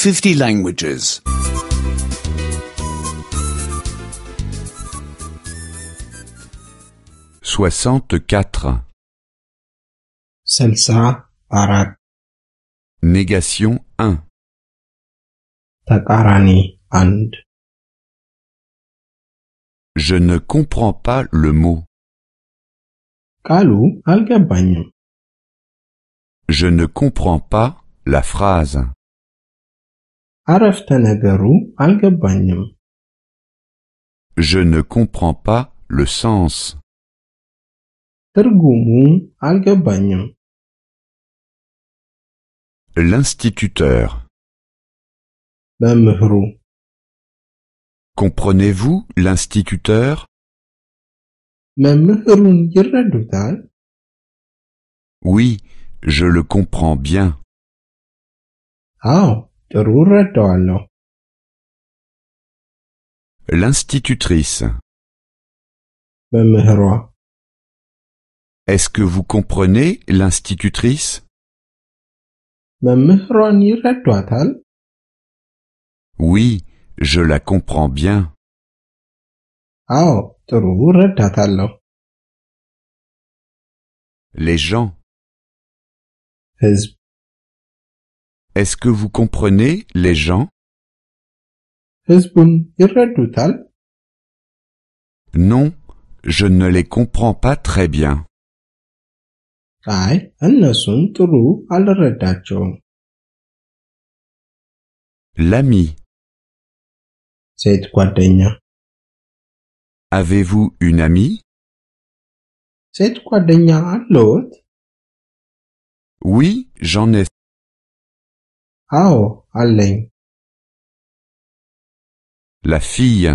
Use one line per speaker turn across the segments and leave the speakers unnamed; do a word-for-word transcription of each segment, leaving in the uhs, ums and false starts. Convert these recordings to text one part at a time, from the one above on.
fifty languages.
soixante-quatre.
ስልሳ አራት
Négation un.
ተቃራኒ አንድ
Je ne comprends pas le mot.
ቃሉ አልገባኝም።
Je ne comprends pas la phrase.
አረፍተ ነገሩ አልገባኝም።
Je ne comprends pas le sens.
ትርጉሙ አልገባኝም።
L'instituteur.
መምህሩ
Comprenez-vous l'instituteur?
መምህሩን ይረዱታል?
Oui, je le comprends bien.
አዎ ጥሩ እረዳዋለሁ።
L'institutrice.
መምህሯ
Est-ce que vous comprenez l'institutrice?
መምህሯን ይረዷታል?
Oui, je la comprends bien.
አዎ ጥሩ እረዳታለሁ።
Les gens.
ሕዝብ
Est-ce que vous comprenez les gens?
ሕዝቡን ይረዱታል?
Non, je ne les comprends pas très bien.
አይ እነሱን ጥሩ አልረዳቸውም።
L'ami.
ሴት ጓደኛ
Avez-vous une amie?
ሴት ጓደኛ አለዎት?
Oui, j'en ai.
አዎ አለኝ።
La fille.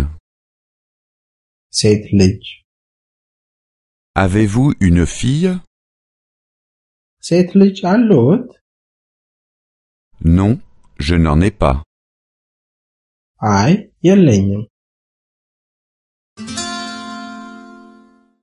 ሴት ልጅ
Avez-vous une fille?
ሴት ልጅ አለዎት?
Non, je n'en ai pas.
አይ የለኝም።